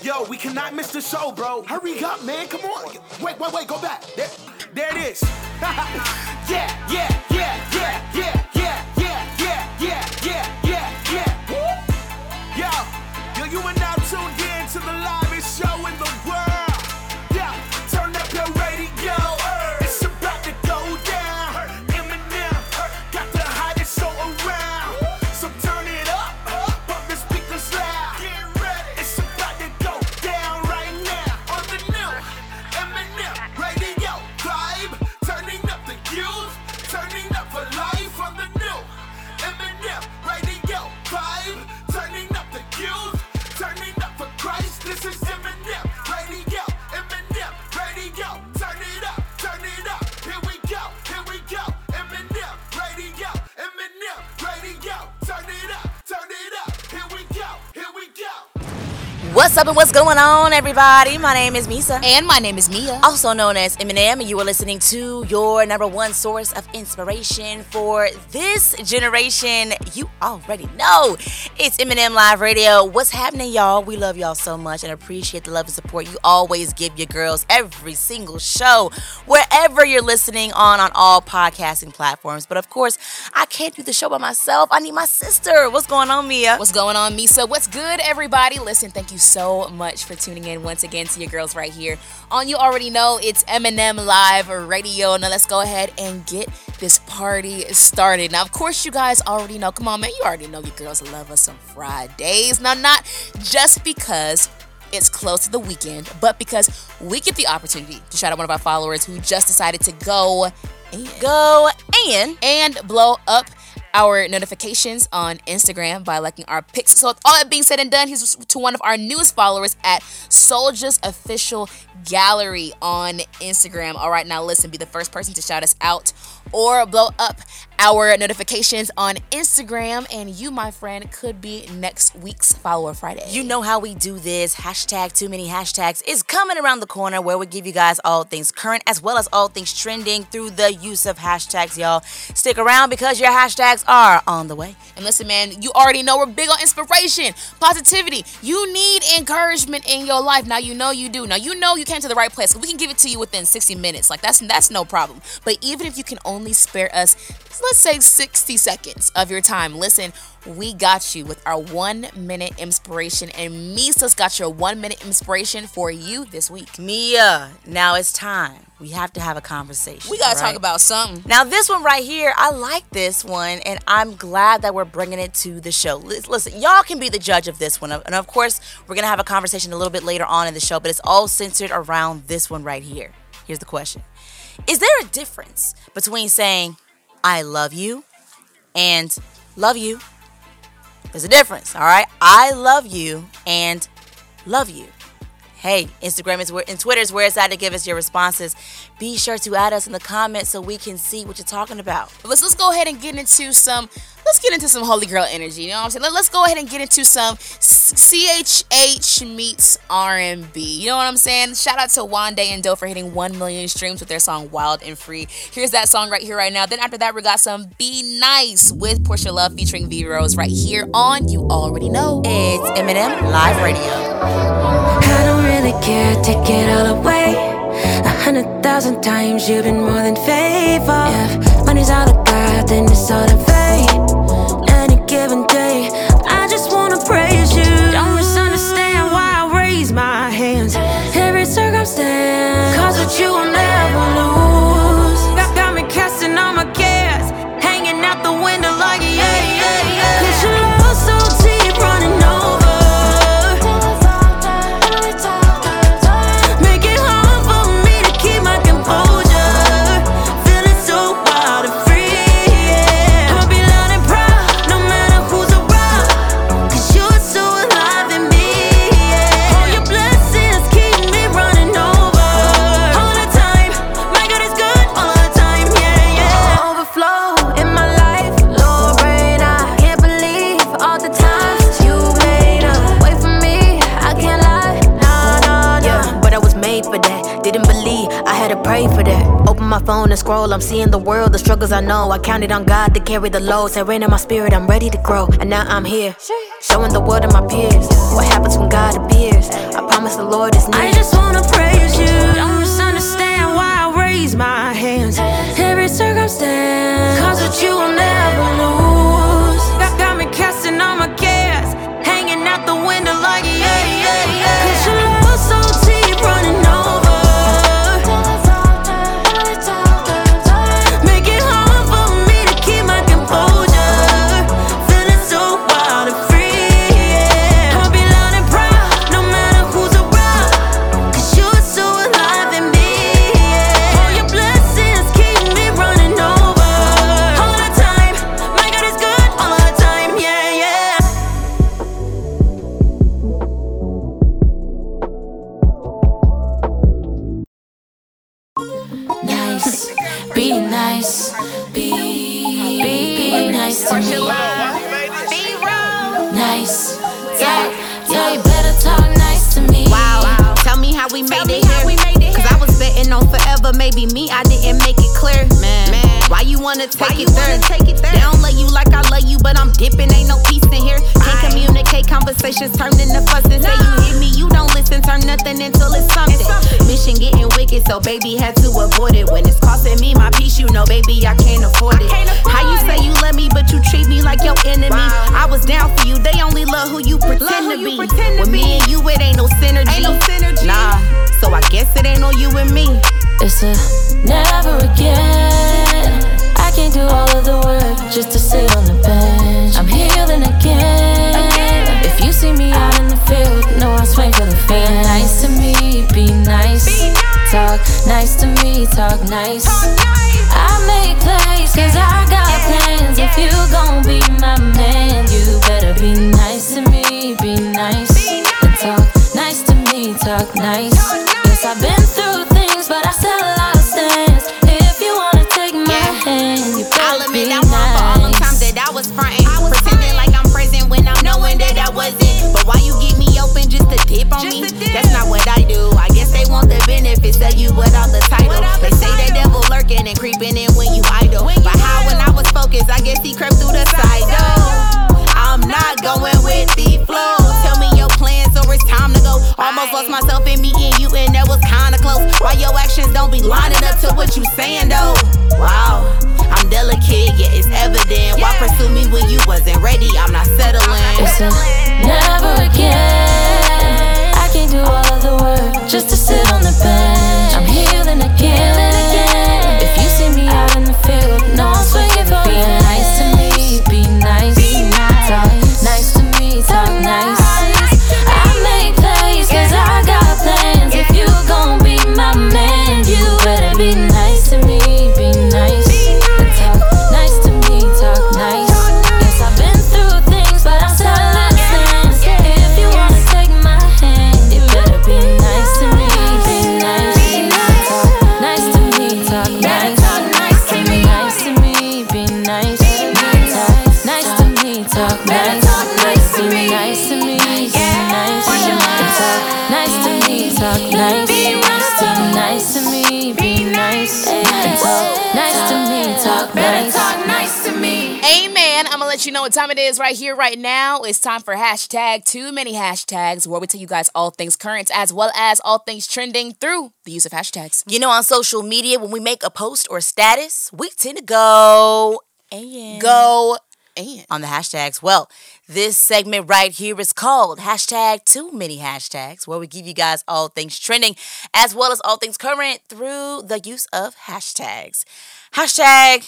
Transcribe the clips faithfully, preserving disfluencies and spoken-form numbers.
Yo, we cannot miss the show, bro. Hurry up, man. Come on. Wait, wait, wait. Go back. There, there it is. yeah, yeah, yeah, yeah, yeah, yeah, yeah, yeah, yeah, yeah, yeah, yeah. Woo. Yo, yo, you are now tuned in to the livest show in the world. Yeah, turn up your radio. It's about to go down. Eminem got the hottest show around. So turn it up, pump the speakers loud. Get ready. It's about to go down right now on the new Eminem radio vibe. Turning up the youth, turning up for life on the new Eminem radio vibe. Turning up the youth, turning up for Christ. This is Eminem radio, Eminem radio. Turn it up, turn it up. Here we go, here we go. Eminem radio, Eminem radio. Turn it up, turn it up. Here we go, here we go. What's up and what's going on, everybody? My name is Misa. And my name is Mia. Also known as Eminem, and you are listening to your number one source of inspiration for this generation. You already know. It's Eminem Live Radio. What's happening, y'all? We love y'all so much and appreciate the love and support you always give your girls every single show, wherever you're listening on, on all podcasting platforms. But of course, I can't do the show by myself. I need my sister. What's going on, Mia? What's going on, Misa? What's good, everybody? Listen, thank you so much for tuning in once again to your girls right here on You Already Know. It's Eminem Live Radio. Now let's go ahead and get this party started. Now, of course, you guys already know. Come on, man. You already know your girls love us some Fridays. Now, not just because it's close to the weekend, but because we get the opportunity to shout out one of our followers who just decided to go and Go and and blow up our notifications on Instagram by liking our pics. So with all that being said and done, here's to one of our newest followers at Soldier's Official Gallery on Instagram. All right, now listen, be the first person to shout us out or blow up our notifications on Instagram, and you, my friend, could be next week's Follower Friday. You know how we do this. Hashtag too many hashtags is coming around the corner, where we give you guys all things current as well as all things trending through the use of hashtags, y'all. Stick around because your hashtags are on the way. And listen, man, you already know we're big on inspiration, positivity. You need encouragement in your life. Now, you know you do. Now, you know you came to the right place. We can give it to you within sixty minutes. Like, that's that's no problem. But even if you can only spare us, let's say sixty seconds of your time, listen, we got you with our one minute inspiration, and Misa's got your one minute inspiration for you this week. Mia, now it's time. We have to have a conversation. We gotta right? talk about something. Now, this one right here, I like this one, and I'm glad that we're bringing it to the show. Listen, y'all can be the judge of this one. And of course, we're gonna have a conversation a little bit later on in the show, but it's all centered around this one right here. Here's the question. Is there a difference between saying, I love you, and love you? There's a difference, all right? I love you and love you. Hey, Instagram is where, and Twitter is where it's at to give us your responses. Be sure to add us in the comments so we can see what you're talking about. Let's let's go ahead and get into some. Let's get into some holy girl energy. You know what I'm saying? Let, let's go ahead and get into some C H H meets R and B. You know what I'm saying? Shout out to Wande and Doe for hitting one million streams with their song Wild and Free. Here's that song right here right now. Then after that, we got some Be Nice with Portia Love featuring V Rose right here on You Already Know. It's Eminem Live Radio. I don't really care, take it all away. A hundred thousand times you've been more than faithful. If money's all I got, then it's all in vain. Any given day, I just wanna praise you. Don't misunderstand why I raise my hands. Every circumstance, cause with you I'll never lose. Got, got me casting all my cares, hanging out the window like yeah, yeah, yeah. Cause your love so deep, running over. Pray for that. Open my phone and scroll. I'm seeing the world, the struggles I know. I counted on God to carry the load. Say rain in my spirit, I'm ready to grow. And now I'm here, showing the world and my peers what happens when God appears. I promise but maybe me, I didn't make it clear. Man, man. Why you wanna take, Why it, you there? Wanna take it there? They don't love you like I love you, but I'm dipping, ain't no peace in here. Can't Aye. communicate, conversations turn into fussing. Nah. Say you hit me, you don't listen, turn nothing until it's something. It's something. Mission getting wicked, so baby had to avoid it. When it's costing me my peace, you know, baby, I can't afford it. Can't afford How you it. Say you love me, but you treat me like your enemy? Wow. I was down for you, they only love who you pretend who to be. Pretend to With be. me and you, it ain't no synergy. Ain't no synergy. Nah, so I guess it ain't no you and me. It's a never again. I can't do all of the work just to sit on the bench. I'm healing again. again. If you see me out in the field, no, I swing for the fence. Be nice to me, be nice. Be nice. Talk nice to me, talk nice. Talk nice. I make plays cause I got yeah. plans. Yeah. If you gon' be my man, you better be nice to me, be nice. Be nice. And talk nice to me, talk nice. Talk nice. Yes, I've been through things, but I still a lot of stands. If you wanna take my yeah. hand, you better I'll admit be I'm nice. Wrong for all them times that I was frontin', I was pretending like I'm present when I'm knowing that I wasn't. But why you keep me open just to dip on just me? Dip. That's not what I do. I guess they want the benefits of you without the title. Without they the say title. The devil lurking and creeping in when you idle. When you but how when I was focused, I guess he crept through the side door. I'm not going with the flow. Tell me your plans or it's time to go. Almost lost myself in meeting you and that was kinda close. Why your actions don't be lining up to what you saying though? Wow, I'm delicate, yeah it's evident. Why pursue me when you wasn't ready? I'm not settling. It's a never again. I can't do all of the work just to sit on the bench. I'm healing again. If you see me out in the field, no I'm swinging for you. Be nice to me, be nice. Be nice. Talk nice to me, talk nice. I make plays cause I got plans. If you gon' be my man, you better be nice to me, be nice. And talk nice to me, talk nice. Yes, I've been through things, but I'm still listening. If you wanna take my hand, you better be nice to me, be nice. Talk nice to me, talk nice. Say me nice to me, be nice. Talk nice to me, talk nice. Be nice to me, be nice. Talk nice to me, talk nice. Be nice to me, be nice. Talk nice to me, talk nice. Talk nice to me. Amen. I'm gonna let you know what time it is right here, right now. It's time for hashtag too many hashtags, where we tell you guys all things current as well as all things trending through the use of hashtags. You know, on social media, when we make a post or status, we tend to go and go and on the hashtags. Well, this segment right here is called hashtag too many hashtags, where we give you guys all things trending as well as all things current through the use of hashtags. Hashtag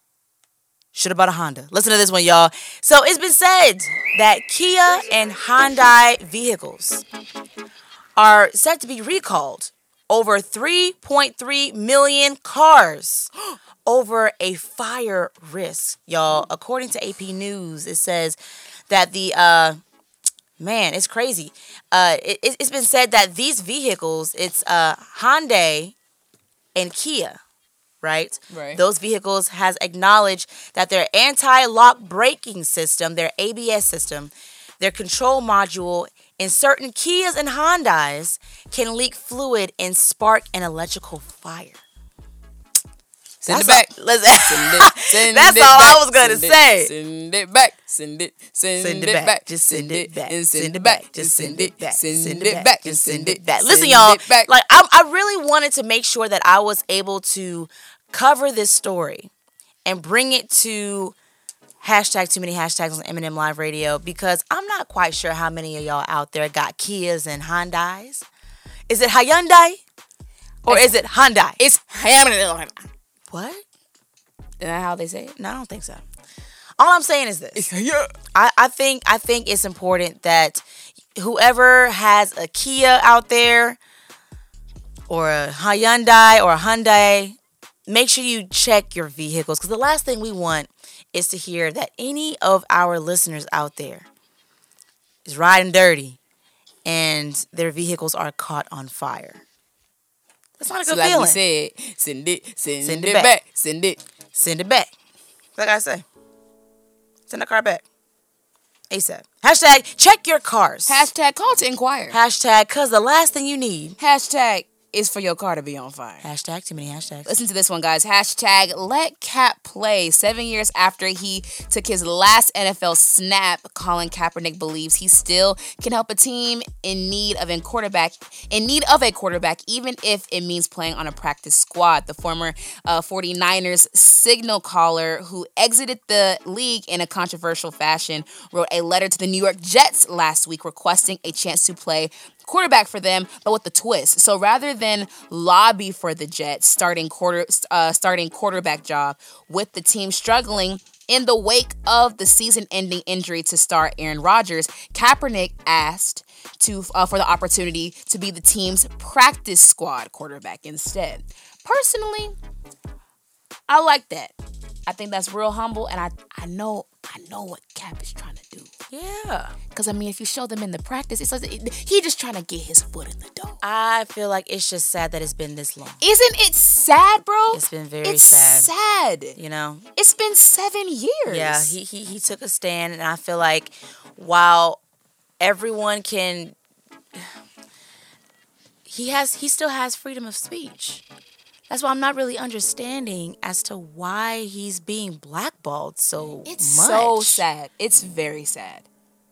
should have bought a Honda. Listen to this one, y'all. So it's been said that Kia and Hyundai vehicles are set to be recalled over three point three million cars over a fire risk, y'all. According to A P News, it says that the, uh, man, it's crazy. Uh, it, it's been said that these vehicles, it's uh, Hyundai and Kia, right? Right. Those vehicles has acknowledged that their anti-lock braking system, their A B S system, their control module in certain Kias and Hyundais can leak fluid and spark an electrical fire. Send that's it back. All, listen, send it, send that's it all back. I was gonna send say. It, send it back. Send it. Send, send it, it back. back. Just send it back. And send it back. Just send it back. Send it back. Just send it back. Listen, y'all. Like I, I really wanted to make sure that I was able to cover this story and bring it to hashtag too many hashtags on Eminem Live Radio, because I'm not quite sure how many of y'all out there got Kias and Hyundais. Is it Hyundai or it's, is it Hyundai? It's Hyundai. What? Is that how they say it? No, I don't think so. All I'm saying is this. Yeah. I, I think I think it's important that whoever has a Kia out there or a Hyundai or a Hyundai, make sure you check your vehicles, because the last thing we want is to hear that any of our listeners out there is riding dirty and their vehicles are caught on fire. That's not a good so like feeling. Like we said, send it, send, send it, it back. back. Send it. Send it back. Like I say, send the car back. ASAP. Hashtag check your cars. Hashtag call to inquire. Hashtag cause the last thing you need. Hashtag is for your car to be on fire. Hashtag too many hashtags. Listen to this one, guys. Hashtag let Cap play. Seven years after he took his last N F L snap, Colin Kaepernick believes he still can help a team in need of a quarterback, in need of a quarterback, even if it means playing on a practice squad. The former uh, 49ers signal caller who exited the league in a controversial fashion wrote a letter to the New York Jets last week requesting a chance to play quarterback for them, but with a twist. So rather than lobby for the Jets starting quarter uh, starting quarterback job with the team struggling in the wake of the season-ending injury to star Aaron Rodgers, Kaepernick asked to uh, for the opportunity to be the team's practice squad quarterback instead. Personally, I like that. I think that's real humble, and I I know I know what Cap is trying to do. Yeah. Because, I mean, if you show them in the practice, it's like he just trying to get his foot in the door. I feel like it's just sad that it's been this long. Isn't it sad, bro? It's been very it's sad. sad. You know? It's been seven years. Yeah, he, he, he took a stand, and I feel like while everyone can... He has he still has freedom of speech. That's why I'm not really understanding as to why he's being blackballed so It's much. so sad. It's very sad.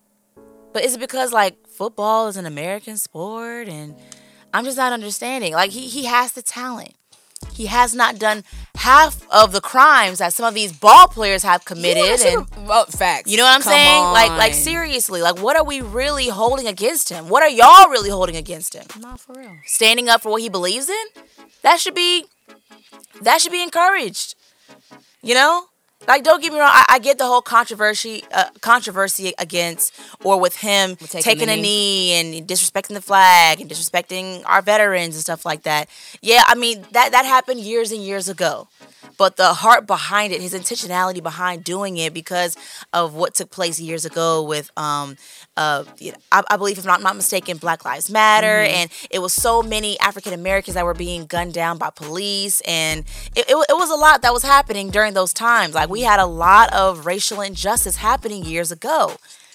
But is it because, like, football is an American sport? And I'm just not understanding. Like, he, he has the talent. He has not done half of the crimes that some of these ball players have committed. And Oh, facts. you know what I'm Come saying? Like, on. like seriously, like, what are we really holding against him? What are y'all really holding against him? Not for real. Standing up for what he believes in? That should be, that should be encouraged. You know? Like, don't get me wrong. I, I get the whole controversy, uh, controversy against or with him taking taking, the a knee. knee and disrespecting the flag and disrespecting our veterans and stuff like that. Yeah, I mean that that happened years and years ago. But the heart behind it, his intentionality behind doing it, because of what took place years ago with, um, uh, you know, I, I believe, if I'm not, not mistaken, Black Lives Matter, Mm-hmm. and it was so many African Americans that were being gunned down by police, and it, it, it was a lot that was happening during those times. Like, we had a lot of racial injustice happening years ago.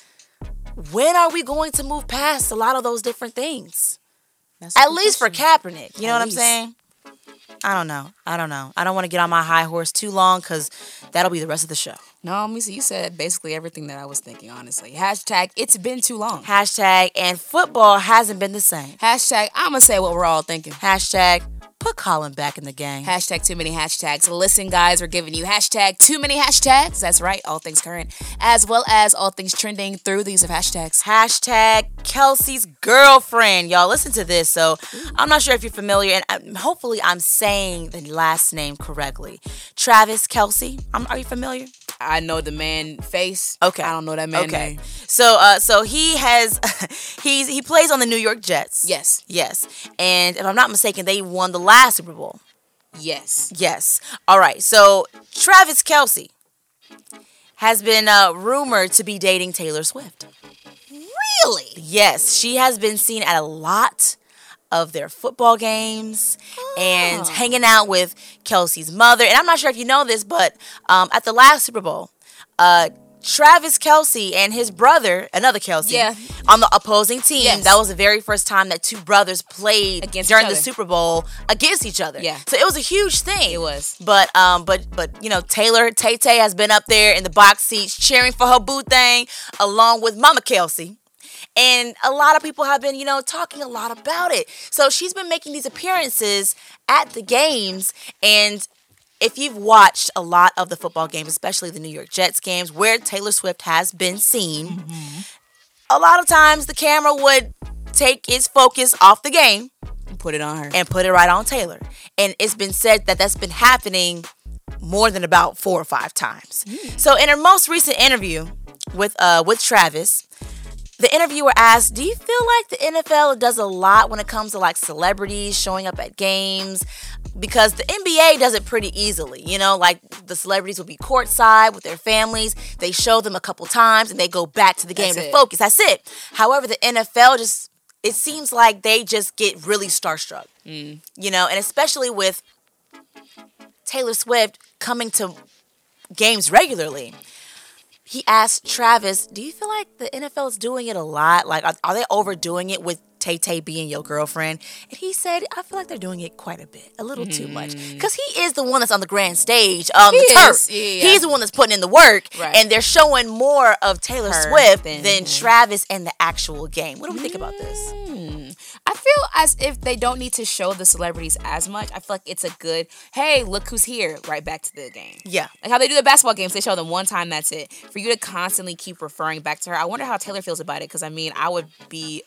When are we going to move past a lot of those different things? That's a At good least for question. Kaepernick. You know At what I'm least. saying? I don't know. I don't know. I don't want to get on my high horse too long because that'll be the rest of the show. No, Misa, you said basically everything that I was thinking, honestly. Hashtag, it's been too long. Hashtag, and football hasn't been the same. Hashtag, I'm going to say what we're all thinking. Hashtag, put Colin back in the game. Hashtag too many hashtags. Listen, guys, we're giving you hashtag too many hashtags. That's right, all things current, as well as all things trending through these of hashtags. Hashtag Kelsey's girlfriend. Y'all, listen to this. So, I'm not sure if you're familiar, and I, hopefully I'm saying the last name correctly. Travis Kelce. I'm, are you familiar? I know the man face. Okay. I don't know that man Okay. name. So, uh, so he has, he's he plays on the New York Jets. Yes. Yes. And if I'm not mistaken, they won the last Super Bowl. Yes. Yes. All right. So Travis Kelce has been uh, rumored to be dating Taylor Swift. Really? Yes, she has been seen at a lot of their football games and hanging out with Kelsey's mother. And I'm not sure if you know this, but um, at the last Super Bowl, uh, Travis Kelce and his brother, another Kelce, Yeah. on the opposing team. Yes. That was the very first time that two brothers played Against during each the other. Super Bowl against each other. Yeah. So it was a huge thing. It was. But um, but but you know, Taylor Tay Tay has been up there in the box seats cheering for her boo thing, along with Mama Kelce. And a lot of people have been, you know, talking a lot about it. So she's been making these appearances at the games. And if you've watched a lot of the football games, especially the New York Jets games, where Taylor Swift has been seen, mm-hmm. a lot of times the camera would take its focus off the game Put it on her. and put it right on Taylor. And it's been said that that's been happening more than about four or five times. Mm. So in her most recent interview with uh with Travis, the interviewer asked, do you feel like the N F L does a lot when it comes to like celebrities showing up at games? Because the N B A does it pretty easily. You know, like the celebrities will be courtside with their families. They show them a couple times and they go back to the game That's to it. focus. That's it. However, the N F L just, it seems like they just get really starstruck. Mm. You know, and especially with Taylor Swift coming to games regularly. he asked Travis, do you feel like the N F L is doing it a lot? Like, are, are they overdoing it with Tay-Tay being your girlfriend? And he said, I feel like they're doing it quite a bit, a little too much. Because he is the one that's on the grand stage, um, He the is, turf. yeah, yeah. He's the one that's putting in the work. Right. And they're showing more of Taylor Her Swift than than him. Travis and the actual game. What do we think about this? I feel as if they don't need to show the celebrities as much. I feel like it's a good, hey, look who's here, right back to the game. Yeah. Like how they do the basketball games, they show them one time, that's it. For you to constantly keep referring back to her, I wonder how Taylor feels about it, because I mean, I would be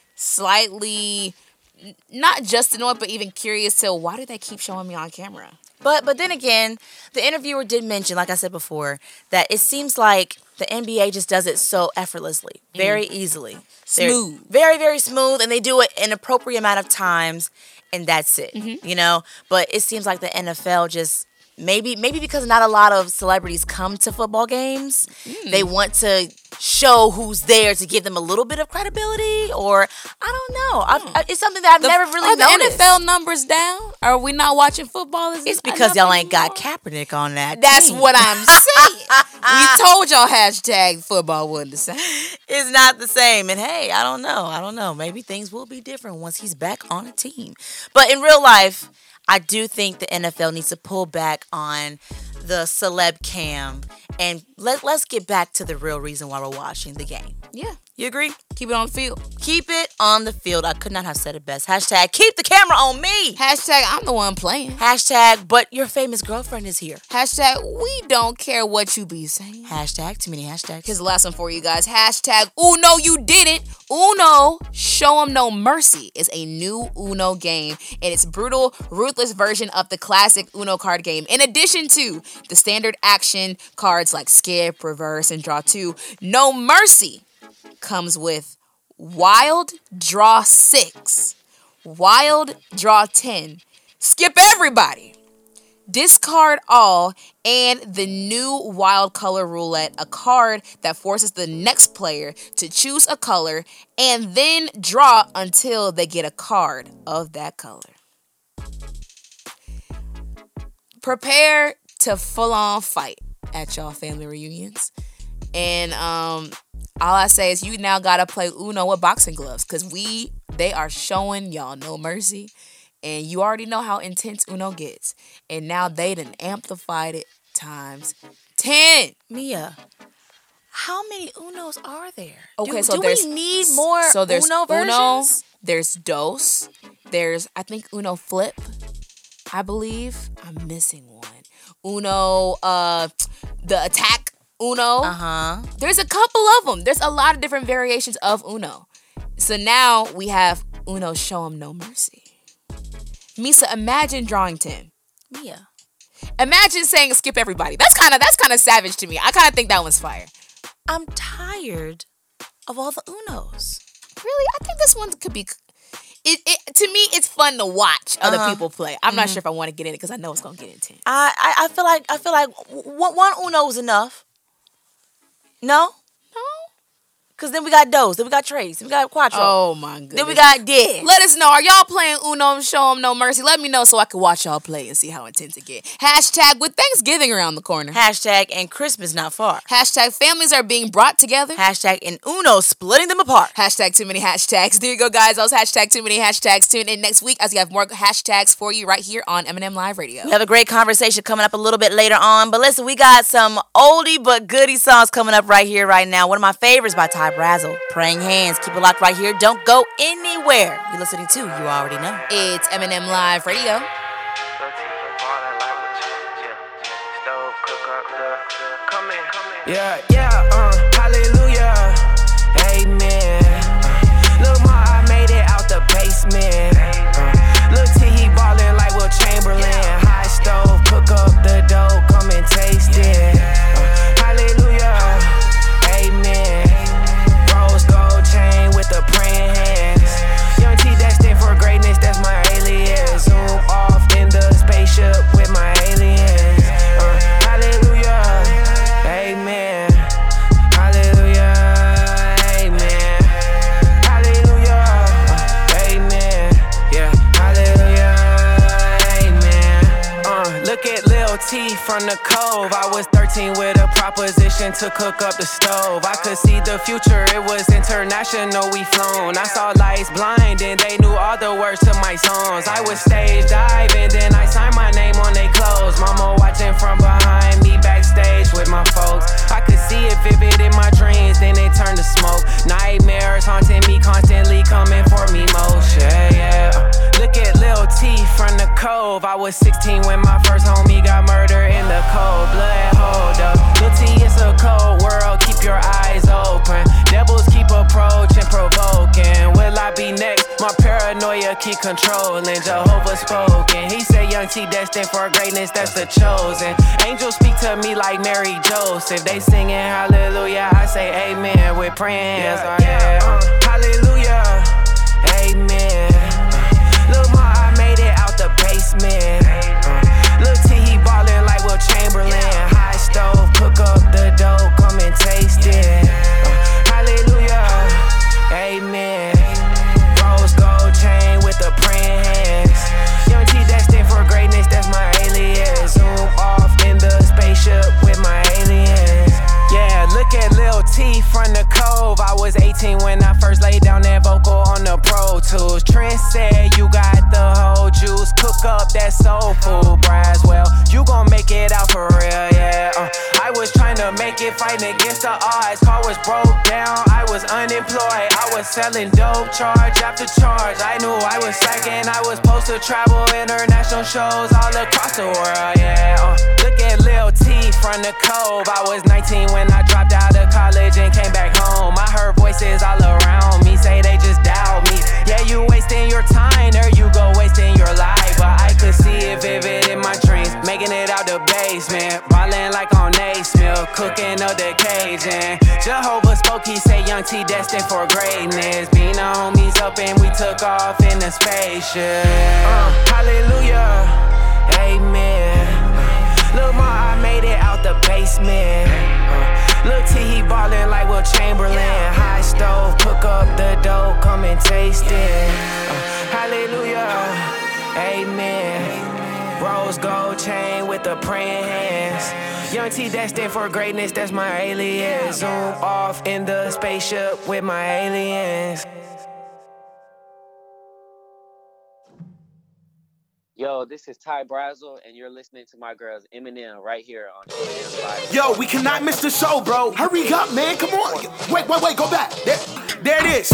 slightly, n- not just annoyed, but even curious to why do they keep showing me on camera? But but then again, the interviewer did mention, like I said before, that it seems like the N B A just does it so effortlessly, very easily. They're Smooth. very, very smooth, and they do it an appropriate amount of times, and that's it, you know? But it seems like the N F L just, maybe maybe because not a lot of celebrities come to football games, they want to show who's there to give them a little bit of credibility, or I don't know. I, I, it's something that I've The- never really are the noticed. N F L numbers down? Are we not watching football? Is It's it because enough y'all ain't got anymore? Kaepernick on that That's team. what I'm saying. We told y'all hashtag football wasn't the same. It's not the same. And hey, I don't know. I don't know. Maybe things will be different once he's back on a team. But in real life, I do think the N F L needs to pull back on the celeb cam and let, let's get back to the real reason why we're watching the game. Yeah. You agree? Keep it on the field. Keep it on the field. I could not have said it best. Hashtag keep the camera on me. Hashtag I'm the one playing. Hashtag but your famous girlfriend is here. Hashtag we don't care what you be saying. Hashtag too many hashtags. Here's the last one for you guys. Hashtag Uno you didn't. Uno Show 'em No Mercy is a new Uno game, and it's brutal, ruthless version of the classic Uno card game. In addition to the standard action cards like skip, reverse, and draw two, No Mercy comes with Wild Draw six, Wild Draw ten, Skip Everybody, Discard All, and the new Wild Color Roulette, a card that forces the next player to choose a color and then draw until they get a card of that color. Prepare to full-on fight at y'all family reunions. And um, all I say is you now gotta play Uno with boxing gloves, because we, they are showing y'all no mercy. And you already know how intense Uno gets. And now they done amplified it times ten. Mia, how many Unos are there? Okay, do, so do there's we need more so there's Uno versions? Uno, there's Dos, there's I think Uno Flip, I believe. I'm missing one. Uno, uh, the Attack Uno. Uh huh. There's a couple of them. There's a lot of different variations of Uno. So now we have Uno Show 'em No Mercy. Misa, imagine drawing ten. Mia. Imagine saying skip everybody. That's kind of that's kind of savage to me. I kind of think that one's fire. I'm tired of all the Unos. Really, I think this one could be. It, it to me, it's fun to watch other Uh-huh. people play. I'm not sure if I want to get in it because I know it's gonna get intense. I, I I feel like I feel like one, one Uno is enough. No, No. because then we got Dos, then we got Trace, then we got Quattro, Oh my goodness. then we got Dead. Let us know. Are y'all playing Uno? Show 'em No Mercy. Let me know so I can watch y'all play and see how intense it get. Hashtag with Thanksgiving around the corner. Hashtag and Christmas not far. Hashtag families are being brought together. Hashtag and Uno splitting them apart. Hashtag too many hashtags. There you go, guys. Those hashtag too many hashtags. Tune in next week as we have more hashtags for you right here on M and M Live Radio. We have a great conversation coming up a little bit later on. But listen, we got some oldie but goodie songs coming up right here, right now. One of my favorites by Ty Brazzle, Praying Hands. Keep it locked right here. Don't go anywhere. You're listening to You Already Know. It's M and M Live Radio. Yeah, yeah, uh, hallelujah, amen. Uh, look, ma, I made it out the basement. Uh, look, T, he ballin' like Will Chamberlain. High stove, cook up the dough, come and taste it. Uh, hallelujah, amen. Rose gold chain with the praying hands. Young T destined for greatness, that's my alias. Zoom off in the spaceship with my aliens. Uh, hallelujah, amen. T from the Cove. I was thirteen with a proposition to cook up the stove. I could see the future, it was international, we flown. I saw lights blind and they knew all the words to my songs. I was stage diving, then I signed my name on they clothes. Mama watching from behind me backstage with my folks. I could see it vivid in my dreams, then it turned to smoke. Nightmares haunting me, constantly coming for me most. Yeah, yeah. Look at Lil T from the Cove. I was sixteen when my first homie got murdered in the cold blood. Hold up, Lil T, it's a cold world. Keep your eyes open. Devils keep approaching, provoking. Will I be next? My paranoia keep controlling. Jehovah spoken. He said, Young T destined for greatness. That's the chosen. Angels speak to me like Mary Joseph. They singing hallelujah. I say amen with praying hands. Yeah, yeah. Uh, hallelujah. Amen. Look, ma, I made it out the basement. Uh, Lil T, he ballin' like Will Chamberlain. High stove, cook up the dough, come and taste it. Uh, hallelujah, amen. Rose gold chain with the praying hands. Young T destined for greatness, that's my alias. Zoom off in the spaceship with my aliens. Yeah, look at Lil T from the Cove. I was eighteen when I first laid down that vocal on the Pro Tools. Trent said you got the whole juice. Cook up that soul food, Braswell. You gon' make it out for real, yeah. Uh, I was trying to make it, fighting against the odds. Car was broke down, I was unemployed. I was selling dope, charge after charge. I knew I was slacking. I was supposed to travel international shows all across the world, yeah. Uh, look at Lil T from the Cove. I was nineteen when I dropped out of college and came back home. I heard voices all around me say they just doubt me. Yeah, you wasting your time, there you go wasting your life. But I could see it vivid in my dreams, making it out the basement, ballin' like on Naismith, cooking up the Cajun. Jehovah spoke, he said Young T destined for greatness. Being the homies up and we took off in the spaceship. Uh, hallelujah, amen. Look, ma, I made it out the basement. Uh, Lil T, he ballin' like Will Chamberlain. High stove, cook up the dough, come and taste it. Uh, hallelujah, amen. Rose gold chain with the praying hands. Young T destined for greatness, that's my alias. Zoom off in the spaceship with my aliens. Yo, this is Ty Brazel, and you're listening to my girls Eminem right here on Eminem Live. Yo, we cannot miss the show, bro. Hurry up, man. Come on. Wait, wait, wait. Go back. There, there it is.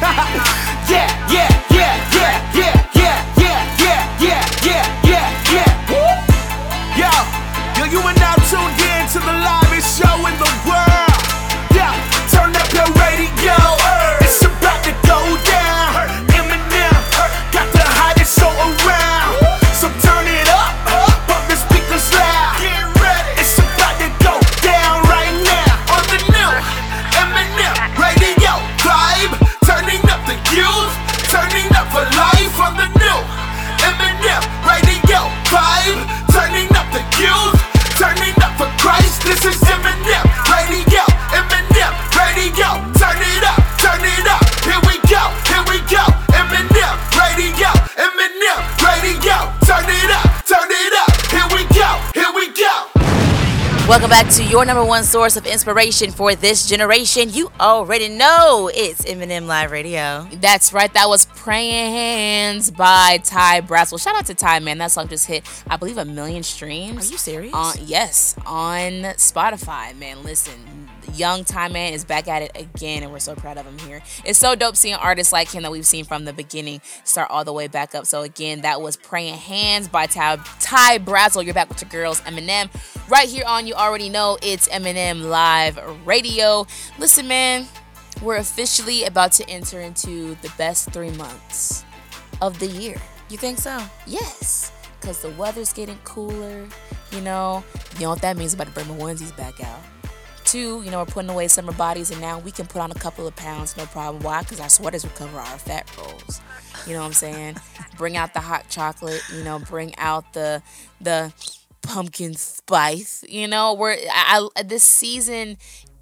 yeah, yeah, yeah, yeah, yeah, yeah, yeah, yeah, yeah, yeah, yeah, yeah. Woo! Yo, yo, you are now tuned in to the livest show in the world. Yeah, turn up your radio. It's about to go down. Eminem got the hottest show around. So turn it up, pump the speakers loud. Get ready, it's about to go down right now on the new Eminem Radio Vibe. Turning up the youth, turning up for life on the new Eminem Radio Vibe. Turning up the youth, turning up for Christ. This is Eminem Radio, Eminem Radio. Turn it up, turn it up. Here we go, here we go. Eminem Radio, Eminem Radio. Turn it up, turn it up. Here we go, here we go. Welcome back to your number one source of inspiration for this generation. You already know it's Eminem Live Radio. That's right. That was Praying Hands by Ty Brazel. Shout out to Ty, man. That song just hit, I believe, a million streams. Are you serious? Uh, yes, on Spotify, man. Listen, young Ty Man is back at it again, and we're so proud of him here. It's so dope seeing artists like him that we've seen from the beginning start all the way back up. So again, that was Praying Hands by Ty, Ty Brazel. You're back with your girls, Eminem, right here on You Already Know It's Eminem Live Radio. Listen, man, we're officially about to enter into the best three months of the year. You think so? Yes, because the weather's getting cooler, you know. You know what that means? About to bring my onesies back out. Two, you know, we're putting away summer bodies, and now we can put on a couple of pounds, no problem. Why? Because our sweaters will cover our fat rolls. You know what I'm saying? Bring out the hot chocolate, you know, bring out the the pumpkin spice. You know, we're I, I, this season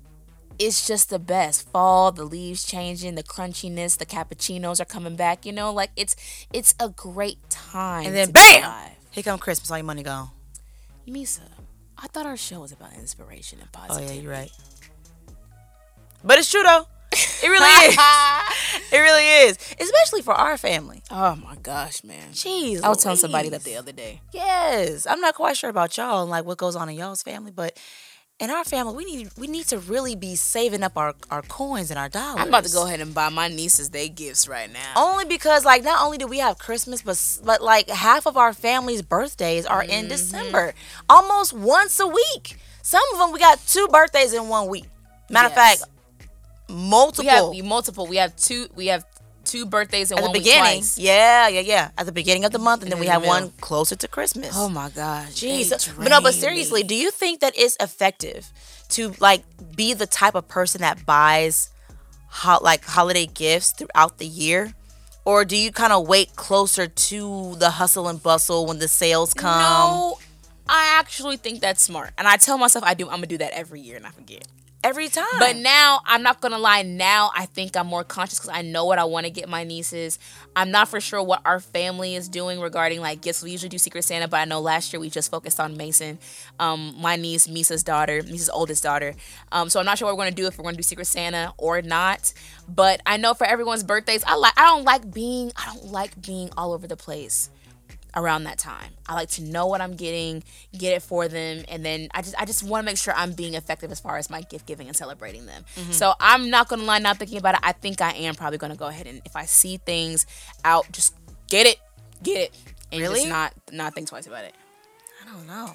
is just the best. Fall, the leaves changing, the crunchiness, the cappuccinos are coming back. You know, like it's it's a great time. And then to bam, be alive. Here come Christmas. All your money gone. Misa, I thought our show was about inspiration and Oh positivity. yeah, you're right. But it's true though. It really is. It really is, especially for our family. Oh my gosh, man. Jeez, I was telling somebody Louise. that the other day. Yes, I'm not quite sure about y'all and like what goes on in y'all's family, but in our family, we need we need to really be saving up our, our coins and our dollars. I'm about to go ahead and buy my nieces their gifts right now. Only because like not only do we have Christmas, but s- but like half of our family's birthdays are in December, almost once a week. Some of them we got two birthdays in one week. Matter Yes. of fact, multiple. We have we multiple. We have two. We have two birthdays in at the one week beginning, twice. yeah, yeah, yeah. At the beginning of the month, and then And we in have the one middle. closer to Christmas. Oh my gosh. Jeez. they But no, but drain seriously, me. do you think that it's effective to like be the type of person that buys ho- like holiday gifts throughout the year? Or do you kind of wait closer to the hustle and bustle when the sales come? No, I actually think that's smart, and I tell myself I do. I'm gonna do that every year, and I forget. Every time. But now, I'm not gonna lie. Now I think I'm more conscious because I know what I want to get my nieces. I'm not for sure what our family is doing regarding like gifts. We usually do Secret Santa, but I know last year we just focused on Mason, um, my niece, Misa's daughter, Misa's oldest daughter. Um, so I'm not sure what we're gonna do if we're gonna do Secret Santa or not. But I know for everyone's birthdays, I like. I don't like being. I don't like being all over the place around that time. I like to know what I'm getting, get it for them, and then I just I just want to make sure I'm being effective as far as my gift giving and celebrating them. So I'm not gonna lie, not thinking about it. I think I am probably gonna go ahead and if I see things out, just get it, get it, and Really? just not not think twice about it. I don't know.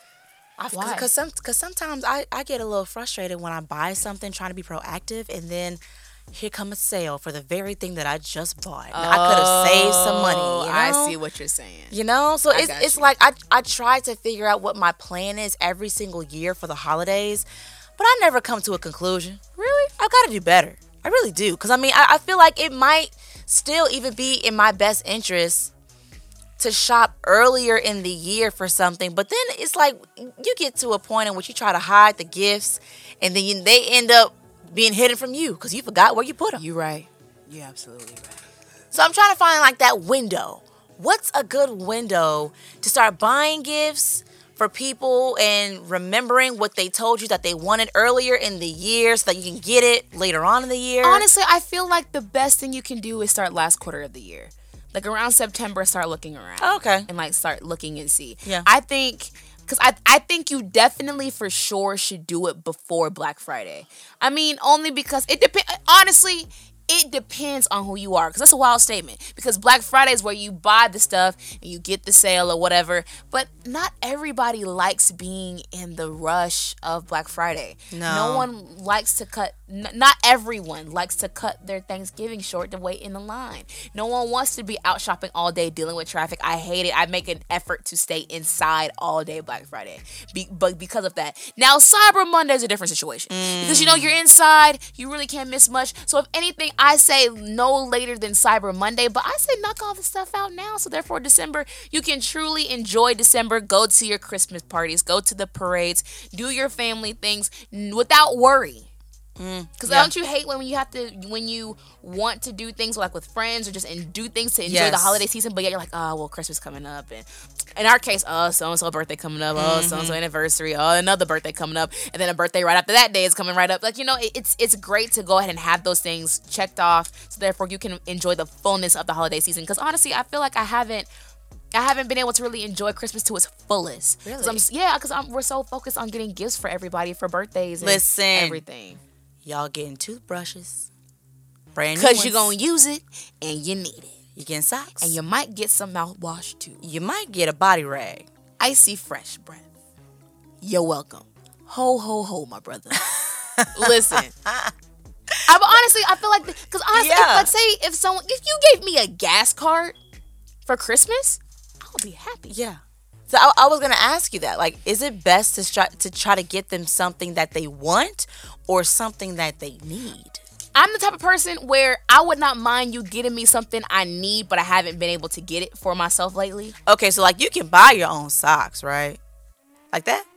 I, Why? Because some, cause sometimes I, I get a little frustrated when I buy something trying to be proactive and then here come a sale for the very thing that I just bought. And I could have saved some money. You know? I see what you're saying. You know, so it's got it's you. like I I try to figure out what my plan is every single year for the holidays, but I never come to a conclusion. Really, I've got to do better. I really do, because I mean, I, I feel like it might still even be in my best interest to shop earlier in the year for something, but then it's like you get to a point in which you try to hide the gifts, and then you, they end up being hidden from you because you forgot where you put them. You're right. You're absolutely right. So I'm trying to find like that window. What's a good window to start buying gifts for people and remembering what they told you that they wanted earlier in the year so that you can get it later on in the year? Honestly, I feel like the best thing you can do is start last quarter of the year. Like around September, start looking around. Okay. And like start looking and see. Yeah. I think, because I, I think you definitely for sure should do it before Black Friday. I mean, only because it depends. Honestly, it depends on who you are, because that's a wild statement. Because Black Friday is where you buy the stuff and you get the sale or whatever. But not everybody likes being in the rush of Black Friday. No. No one likes to cut. N- not everyone likes to cut their Thanksgiving short to wait in the line. No one wants to be out shopping all day dealing with traffic. I hate it. I make an effort to stay inside all day Black Friday. Be- but because of that. Now, Cyber Monday is a different situation. Because, you know, you're inside. You really can't miss much. So, if anything, I say no later than Cyber Monday. But I say knock all the stuff out now. So, therefore, December, you can truly enjoy December. Go to your Christmas parties. Go to the parades. Do your family things n- without worry. Because yeah. don't you hate when you have to, when you want to do things like with friends or just and do things to enjoy Yes. the holiday season, but yet you're like, oh, well, Christmas coming up. And in our case, oh, so-and-so birthday coming up. Oh, so-and-so anniversary. Oh, another birthday coming up. And then a birthday right after that day is coming right up. Like, you know, it, it's it's great to go ahead and have those things checked off. So therefore you can enjoy the fullness of the holiday season. Because honestly, I feel like I haven't, I haven't been able to really enjoy Christmas to its fullest. 'Cause Really? I'm, yeah, because we're so focused on getting gifts for everybody for birthdays and Listen. everything. Y'all getting toothbrushes. Brand new Because ones. you're going to use it and you need it. You getting socks. And you might get some mouthwash too. you might get a body rag. Icy fresh breath. You're welcome. Ho, ho, ho, my brother. Listen. I, but honestly, I feel like, because honestly, if, Yeah. let's say if someone, if you gave me a gas card for Christmas, I would be happy. Yeah. So I, I was gonna ask you that. Like, is it best to try to try to get them something that they want or something that they need? I'm the type of person where I would not mind you getting me something I need, but I haven't been able to get it for myself lately. Okay, so like you can buy your own socks, right? Like that?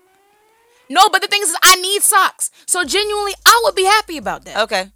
No, but the thing is, I need socks. So genuinely, I would be happy about that. Okay.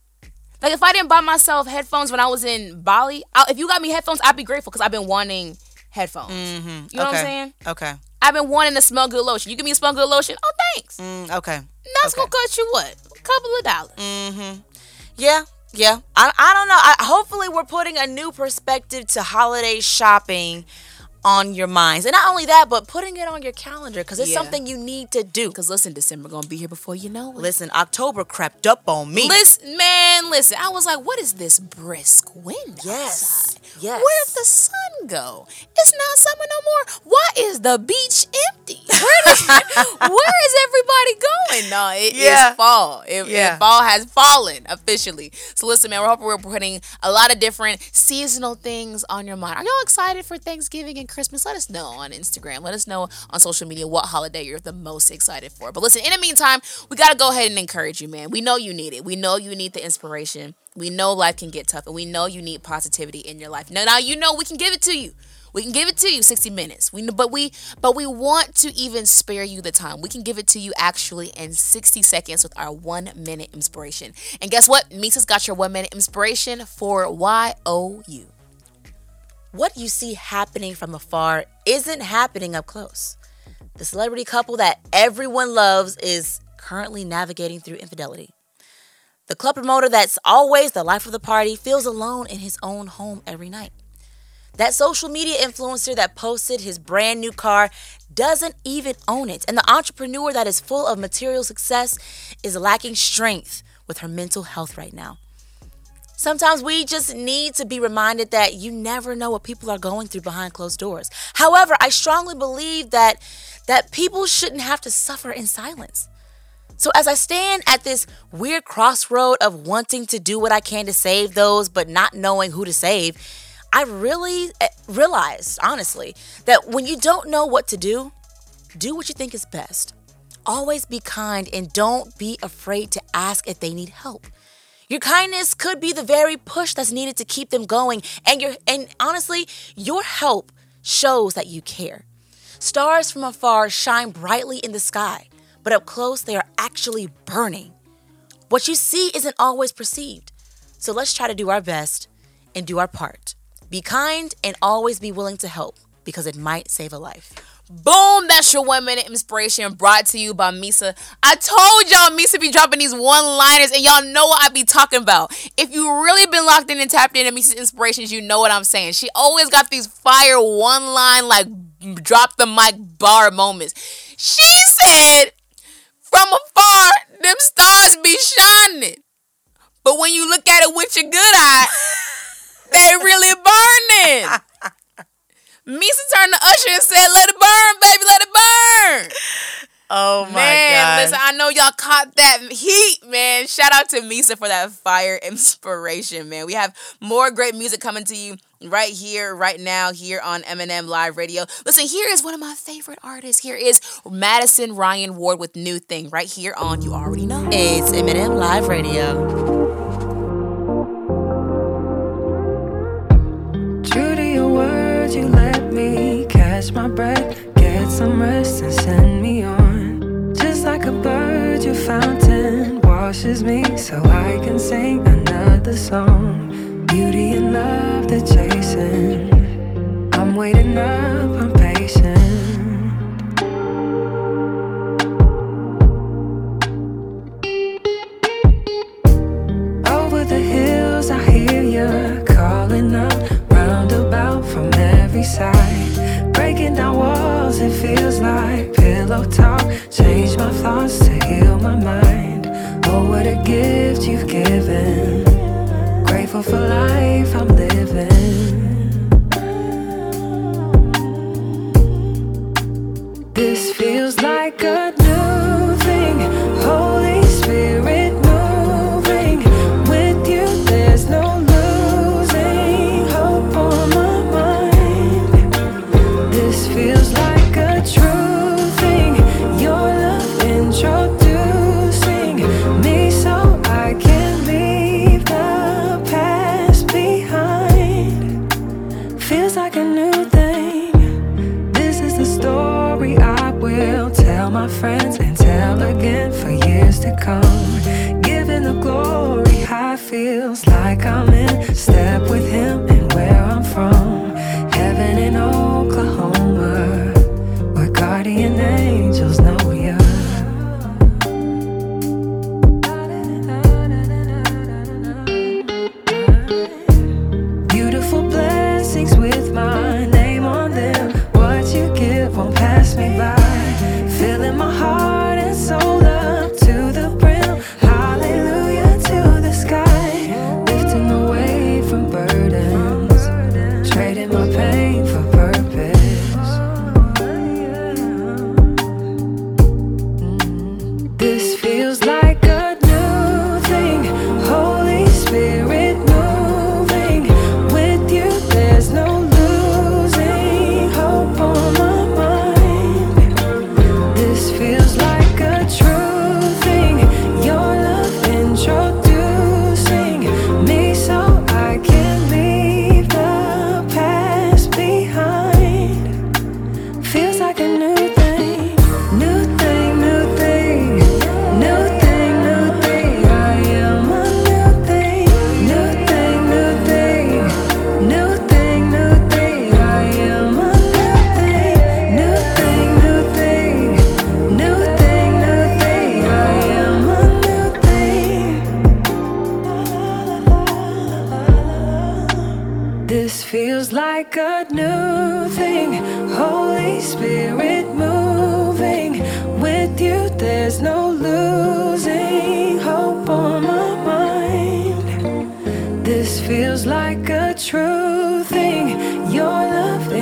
Like, if I didn't buy myself headphones when I was in Bali, I, if you got me headphones, I'd be grateful because I've been wanting headphones. You know okay. what I'm saying? Okay. I've been wanting to smell good lotion. You give me a smell good lotion? Oh, thanks. Mm, okay. That's okay. gonna cost you what? A couple of dollars. Mm-hmm. Yeah, yeah. I I don't know. I, hopefully, we're putting a new perspective to holiday shopping on your minds, and not only that, but putting it on your calendar because it's Yeah. something you need to do. Because listen, December gonna be here before you know it. Listen, October crept up on me. Listen, man, listen. I was like, what is this brisk wind Yes. outside? Yes. Where'd the sun go? It's not summer no more. Why is the beach empty? Where, does, where is everybody going? No, it Yeah. is fall. It, Yeah. it- fall has fallen officially. So listen, man, we're hoping we're putting a lot of different seasonal things on your mind. Are y'all excited for Thanksgiving and Christmas? Let us know on Instagram. Let us know on social media what holiday you're the most excited for. But listen, in the meantime, we got to go ahead and encourage you, man. We know you need it. We know you need the inspiration. We know life can get tough, and we know you need positivity in your life. Now, now you know we can give it to you. We can give it to you sixty minutes. We but we but we want to even spare you the time. We can give it to you actually in sixty seconds with our one minute inspiration. And guess what? Misa's got your one minute inspiration for Y O U. What you see happening from afar isn't happening up close. The celebrity couple that everyone loves is currently navigating through infidelity. The club promoter that's always the life of the party feels alone in his own home every night. That social media influencer that posted his brand new car doesn't even own it. And the entrepreneur that is full of material success is lacking strength with her mental health right now. Sometimes we just need to be reminded that you never know what people are going through behind closed doors. However, I strongly believe that that people shouldn't have to suffer in silence. So as I stand at this weird crossroad of wanting to do what I can to save those, but not knowing who to save, I really realized, honestly, that when you don't know what to do, do what you think is best. Always be kind and don't be afraid to ask if they need help. Your kindness could be the very push that's needed to keep them going. And your and honestly, your help shows that you care. Stars from afar shine brightly in the sky, but up close, they are actually burning. What you see isn't always perceived. So let's try to do our best and do our part. Be kind and always be willing to help because it might save a life. Boom, that's your one minute inspiration brought to you by Misa. I told y'all Misa be dropping these one-liners and y'all know what I be talking about. If you really been locked in and tapped into Misa's inspirations, you know what I'm saying. She always got these fire one-line like drop the mic bar moments. She said, from afar, them stars be shining. But when you look at it with your good eye, they really burning. Misa turned to Usher and said, let it burn, baby, let it burn. Oh, my man, God. listen, I know y'all caught that heat, man. Shout out to Misa for that fire inspiration, man. We have more great music coming to you right here, right now, here on Eminem Live Radio. Listen, here is one of my favorite artists. Here is Madison Ryan Ward with New Thing right here on You Already Know. It's Eminem Live Radio. True to your words, you let me catch my breath, get some rest and send me on. Just like a bird, your fountain washes me so I can sing another song. Beauty and love, they're chasing. I'm waiting up, I'm patient. Over the hills, I hear you calling up, roundabout from every side. Breaking down walls, it feels like pillow talk. Change my thoughts to heal my mind. Oh, what a gift you've given. Grateful for life I'm living. This feels like a new thing. Holy Spirit moving. With you there's no losing hope on my mind. This feels like a true thing. Your love introducing me so I can leave the past behind. Feels like a new thing. This is the story I will tell my friends. with my name on them. What you give won't pass me by. Filling my heart and soul up to the brim. Hallelujah to the sky. Lifting away from burdens. Trading my pain for purpose. This feels like a new thing. Holy Spirit moving. With you there's no losing hope on my mind. This feels like a true thing. Your love introducing me so I can leave the past behind. Feels like a new thing. New thing, new thing. New thing, new thing. I am a new thing. New thing, new thing. New thing, new thing. I am a new thing. New thing, new thing. New thing, new thing. I am a new thing. This feels like a new thing. Holy Spirit moving. With you there's no losing hope on my mind. This feels like a true thing. Your love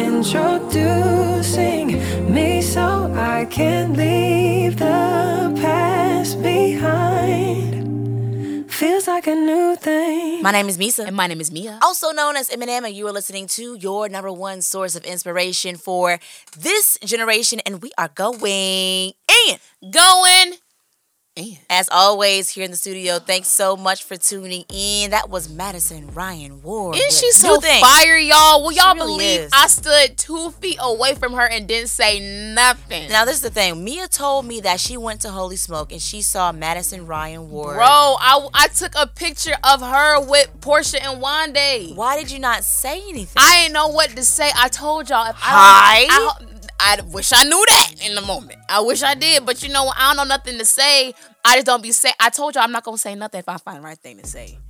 introducing me so I can leave the past behind. Feels like a new thing. My name is Misa. And my name is Mia. Also known as Eminem, and you are listening to your number one source of inspiration for this generation, and we are going in. Going in. As always, here in the studio, thanks so much for tuning in. That was Madison Ryan Ward. Isn't she New so thing. fire, y'all? Will y'all really believe is. I stood two feet away from her and didn't say nothing? Now, this is the thing. Mia told me that she went to Holy Smoke and she saw Madison Ryan Ward. Bro, I, I took a picture of her with Portia and Wande. Why did you not say anything? I didn't know what to say. I told y'all. If Hi? I, don't- I, I wish I knew that in the moment. I wish I did. But you know what? I don't know nothing to say. I just don't be say. I told y'all I'm not going to say nothing if I find the right thing to say.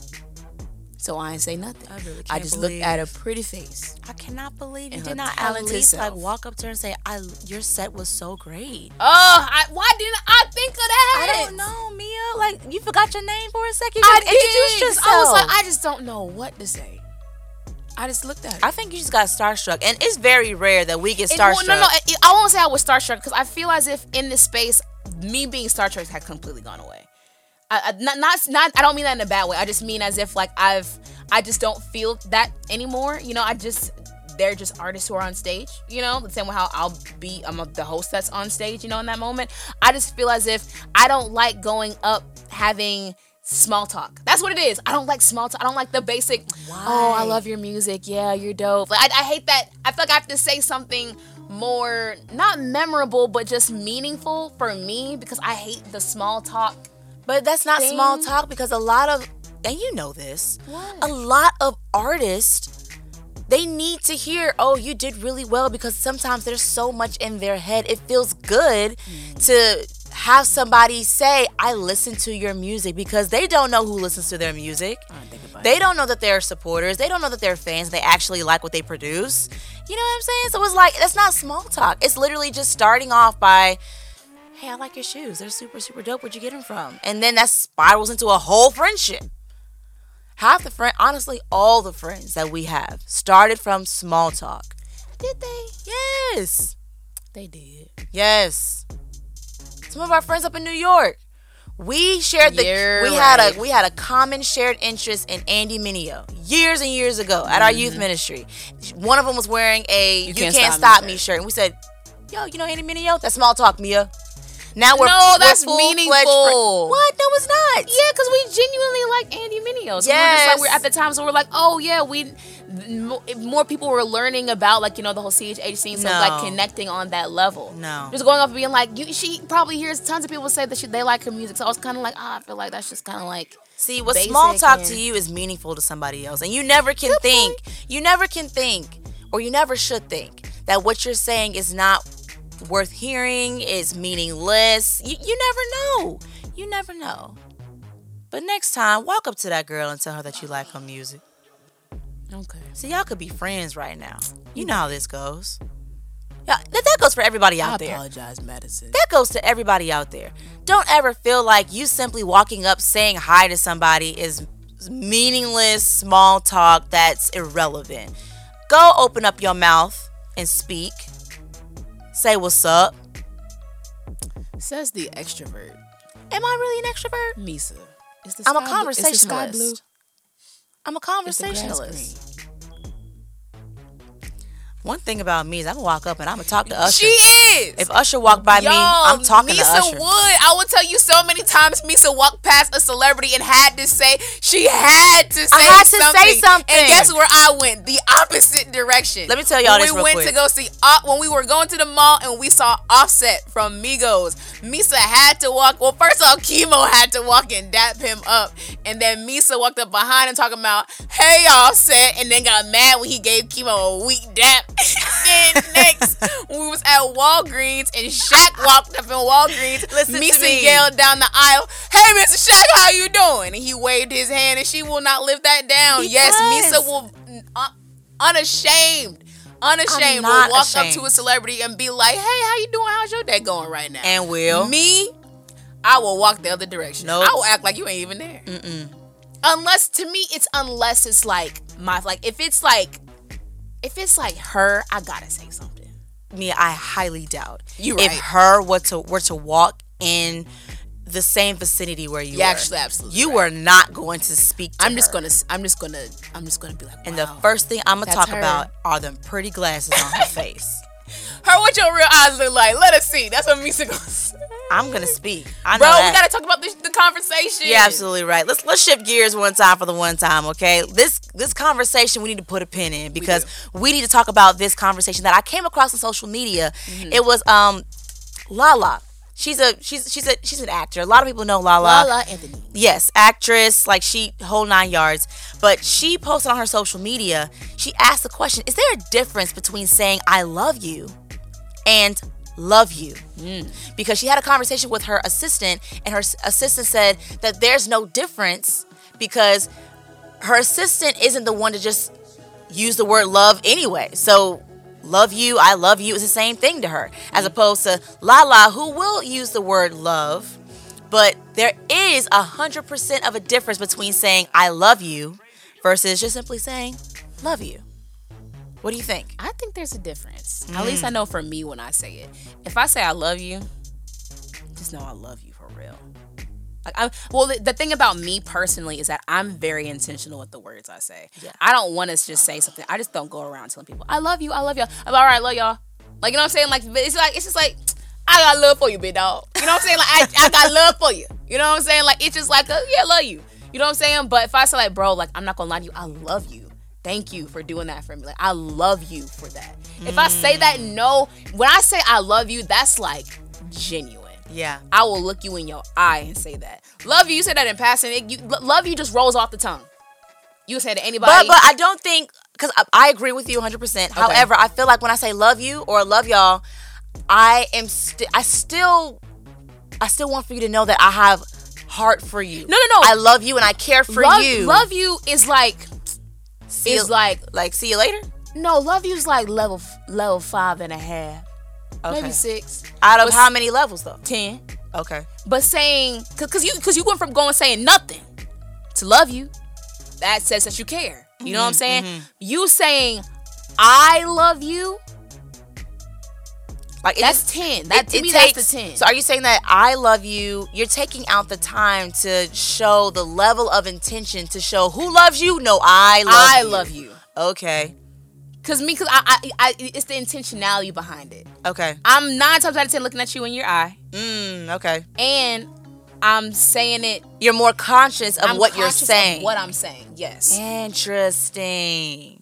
So I ain't say nothing. I really I can't just believe- looked at her pretty face. I cannot believe you And did her not at talented least like self. walk up to her and say, "I your set was so great." Oh, I, why didn't I think of that? I don't know, Mia. Like you forgot your name for a second. I Just introduced did. yourself. I was like, I just don't know what to say. I just looked at her. I think you just got starstruck, and it's very rare that we get It- starstruck. well, no, no, it- I won't say I was starstruck because I feel as if in this space, me being starstruck had completely gone away. I, I, not, not, not. I don't mean that in a bad way. I just mean as if like I've, I just don't feel that anymore. You know, I just, they're just artists who are on stage. You know, the same way how I'll be, I'm a, the host that's on stage. You know, in that moment, I just feel as if I don't like going up having small talk. That's what it is. I don't like small talk. I don't like the basic, oh, I love your music. Yeah, you're dope. Like, I, I hate that. I feel like I have to say something more, not memorable, but just meaningful for me because I hate the small talk. But that's not thing. small talk because a lot of, and you know this, What? a lot of artists, they need to hear, oh, you did really well, because sometimes there's so much in their head. It feels good Mm. to have somebody say, I listen to your music, because they don't know who listens to their music. They don't know that they're supporters. They don't know that they're fans. They actually like what they produce. You know what I'm saying? So it's like, that's not small talk. It's literally just starting off by, hey, I like your shoes. They're super, super dope. Where'd you get them from? And then that spirals into a whole friendship. Half the friend, honestly, all the friends that we have started from small talk. Did they? Yes. They did. Yes. Some of our friends up in New York. We shared the You're we had right. a we had a common shared interest in Andy Mineo years and years ago at our youth ministry. One of them was wearing a "You, Can't, Stop, Me" shirt, and we said, "Yo, you know Andy Mineo? That's small talk, Mia." Now we're No, we're that's full-fledged meaningful. friends. What? No, it's not. Yeah, because we genuinely like Andy Mineo. So we're just Yes. like, we're at the time, so we're like, oh yeah, we mo- more people were learning about like you know the whole C H H scene, so No. like connecting on that level. No. just going off and being like, you, she probably hears tons of people say that she, they like her music. So I was kind of like, ah, I feel like that's just kind of like. See, what basic small talk and- to you is meaningful to somebody else. And you never can Good think, you never can think, or you never should think that what you're saying is not worth hearing, is meaningless. You, you never know. You never know. But next time, walk up to that girl and tell her that you like her music. Okay. So y'all could be friends right now. You know how this goes. Yeah, that, that goes for everybody out I there. apologize, Madison. That goes to everybody out there. Don't ever feel like you simply walking up saying hi to somebody is meaningless small talk that's irrelevant. Go open up your mouth and speak. Say what's up. Says the extrovert. Am I really an extrovert? Misa. Is the I'm a sky blue- is the sky blue? conversationalist. I'm a Is the grass conversationalist. green? One thing about me is I'm gonna walk up and I'm gonna talk to Usher. She is. If Usher walked by me, I'm talking Misa to Usher. would. I will tell you so many times Misa walked past a celebrity and had to say, she had to say I had to something. say something. And guess where I went? The opposite direction. Let me tell y'all when this we real went quick. to go see, uh, when we were going to the mall and we saw Offset from Migos, Misa had to walk, well, first of all, Chemo had to walk and dap him up. And then Misa walked up behind and talking about, hey, Offset, and then got mad when he gave Chemo a weak dap. Then next, we was at Walgreens and Shaq walked up in Walgreens. Listen to Misa me. yelled down the aisle, hey, Mister Shaq, how you doing? And he waved his hand and she will not live that down. Because Yes, Misa will, uh, unashamed, unashamed, will not walk ashamed. up to a celebrity and be like, hey, how you doing? How's your day going right now? And will. Me, I will walk the other direction. Nope. I will act like you ain't even there. Mm-mm. Unless, to me, it's unless it's like, my, like, if it's like, if it's like her, I gotta say something. Me, I highly doubt. You If right. her were to were to walk in the same vicinity where you Yeah, were, actually, absolutely you right. were not going to speak to I'm her. just gonna, I'm just gonna, I'm just gonna be like, wow. And the first thing I'm gonna That's talk her. about are them pretty glasses on her face. her, what your real eyes look like? Let us see. That's what Misa gonna say. I'm gonna speak. I know Bro, that. we gotta talk about this, the conversation. You're absolutely right. Let's let's shift gears one time for the one time, okay? This this conversation we need to put a pin in because we, we need to talk about this conversation that I came across on social media. Mm-hmm. It was um Lala. She's a she's she's a she's an actor. A lot of people know Lala. Lala Anthony. Yes, actress, like she whole nine yards. But she posted on her social media, she asked the question, is there a difference between saying I love you and love you? Mm. Because she had a conversation with her assistant and her s- assistant said that there's no difference because her assistant isn't the one to just use the word love anyway. So love you, I love you is the same thing to her, as opposed to Lala, who will use the word love, but there is a hundred percent of a difference between saying I love you versus just simply saying love you. What do you think? I think there's a difference. Mm. At least I know for me when I say it. If I say I love you, just know I love you for real. Like I'm, well, the, the thing about me personally is that I'm very intentional with the words I say. Yeah. I don't want to just say something. I just don't go around telling people I love you, I love y'all. I'm like, all right, love y'all. Like, you know what I'm saying? Like, it's like it's just like I got love for you, big dog. You know what I'm saying? Like I, I got love for you. You know what I'm saying? Like it's just like a, yeah, love you. You know what I'm saying? But if I say like, bro, like I'm not gonna lie to you, I love you. Thank you for doing that for me. Like I love you for that. Mm. If I say that, no, when I say I love you, that's like genuine. Yeah. I will look you in your eye and say that. Love you, you say that in passing. It, you, love you just rolls off the tongue. You say to anybody. But but I don't think, because I, I agree with you one hundred percent. Okay. However, I feel like when I say love you or love y'all, I am st- I still I still want for you to know that I have heart for you. No, no, no. I love you and I care for love, you. Love you is like see is you, like like see you later. No, love you is like level level five and a half, Okay. maybe six. Out of But how many levels though? ten. Okay. But saying, cause, cause you, cause you went from going saying nothing to love you, that says that you care. You know what I'm saying? Mm-hmm. You saying, I love you, Like it that's just- ten. That it- to it me, takes- that's the ten. So are you saying that I love you? You're taking out the time to show the level of intention to show who loves you? No, I love I you. love you. Okay. Cause me, cause I, I, I, it's the intentionality behind it. Okay. I'm nine times out of ten looking at you in your eye, Mm, okay. and I'm saying it. You're more conscious of I'm what you're conscious of saying. what I'm saying. Yes. Interesting.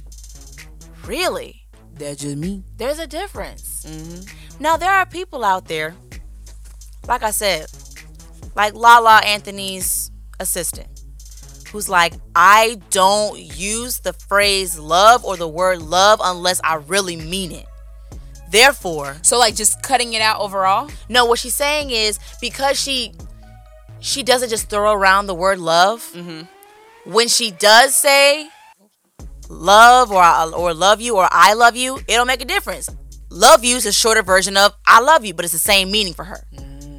Really? That's just me. There's a difference. Mm-hmm. Now, there are people out there, like I said, like Lala Anthony's assistant, who's like, I don't use the phrase love or the word love unless I really mean it. Therefore, So like just cutting it out overall. no, what she's saying is because she she doesn't just throw around the word love, Mm-hmm. when she does say love or I, or love you or I love you, it don't make a difference. Love you is a shorter version of I love you, but it's the same meaning for her.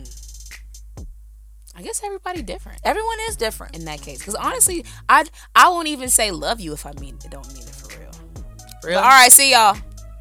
I guess everybody different Everyone is different. in that case. Because honestly, I I won't even say love you if I mean it don't mean it for real. Really? But all right, see y'all.